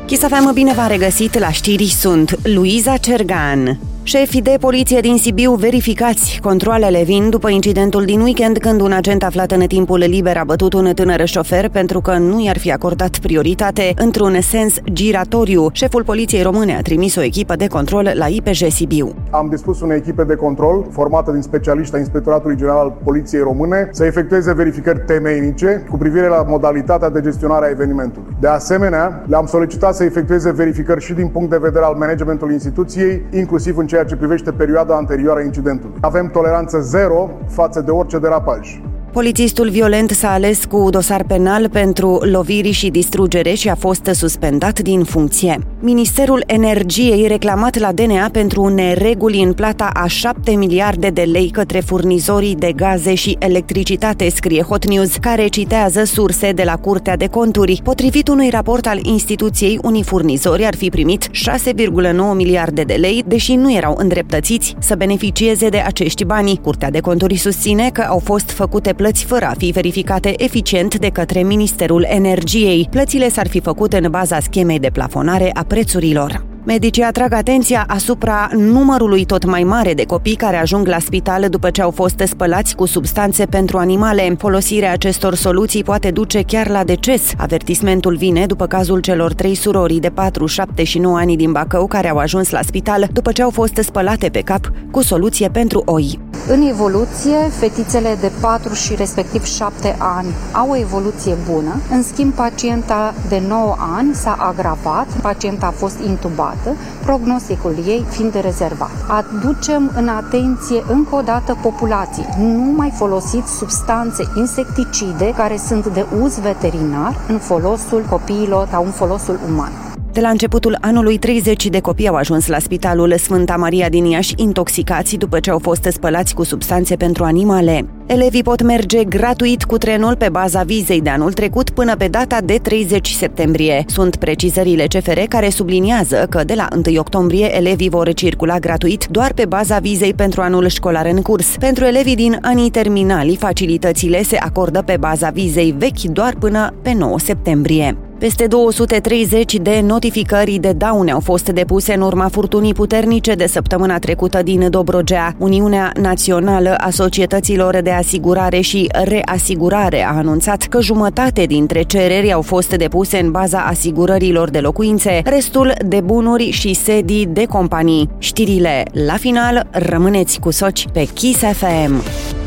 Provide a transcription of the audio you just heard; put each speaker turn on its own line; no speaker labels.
Kiss FM, bine v-am regăsit la știri, sunt Luiza Cergan. Șefii de poliție din Sibiu verificați. Controalele vin după incidentul din weekend, când un agent aflat în timpul liber a bătut un tânăr șofer pentru că nu i-ar fi acordat prioritate într-un sens giratoriu. Șeful poliției române a trimis o echipă de control la IPJ Sibiu.
Am dispus unei echipe de control formată din specialiști ai Inspectoratului General al Poliției Române să efectueze verificări temeinice cu privire la modalitatea de gestionare a evenimentului. De asemenea, le-am solicitat să efectueze verificări și din punct de vedere al managementului instituției, inclusiv în ceea ce privește perioada anterioară a incidentului. Avem toleranță zero față de orice derapaj.
Polițistul violent s-a ales cu dosar penal pentru loviri și distrugere și a fost suspendat din funcție. Ministerul Energiei reclamat la DNA pentru nereguli în plata a 7 miliarde de lei către furnizorii de gaze și electricitate, scrie Hot News, care citează surse de la Curtea de Conturi. Potrivit unui raport al instituției, unii furnizori ar fi primit 6,9 miliarde de lei, deși nu erau îndreptățiți să beneficieze de acești bani. Curtea de Conturi susține că au fost făcute plăți fără a fi verificate eficient de către Ministerul Energiei. Plățile s-ar fi făcut în baza schemei de plafonare a prețurilor. Medicii atrag atenția asupra numărului tot mai mare de copii care ajung la spital după ce au fost spălați cu substanțe pentru animale. Folosirea acestor soluții poate duce chiar la deces. Avertismentul vine după cazul celor 3 surori de 4, 7 și 9 ani din Bacău care au ajuns la spital după ce au fost spălate pe cap cu soluție pentru oi.
În evoluție, fetițele de 4 și respectiv 7 ani au o evoluție bună. În schimb, pacienta de 9 ani s-a agravat, pacienta a fost intubată, prognosticul ei fiind rezervat. Aducem în atenție încă o dată populații. Nu mai folosiți substanțe insecticide care sunt de uz veterinar în folosul copiilor sau în folosul uman.
De la începutul anului, 30 de copii au ajuns la Spitalul Sfânta Maria din Iași intoxicați după ce au fost spălați cu substanțe pentru animale. Elevii pot merge gratuit cu trenul pe baza vizei de anul trecut până pe data de 30 septembrie. Sunt precizările CFR care subliniază că de la 1 octombrie elevii vor circula gratuit doar pe baza vizei pentru anul școlar în curs. Pentru elevii din anii terminali, facilitățile se acordă pe baza vizei vechi doar până pe 9 septembrie. Peste 230 de notificări de daune au fost depuse în urma furtunii puternice de săptămâna trecută din Dobrogea. Uniunea Națională a Societăților de Asigurare și Reasigurare a anunțat că jumătate dintre cereri au fost depuse în baza asigurărilor de locuințe, restul de bunuri și sedii de companii. Știrile la final, rămâneți cu Soci pe Kiss FM.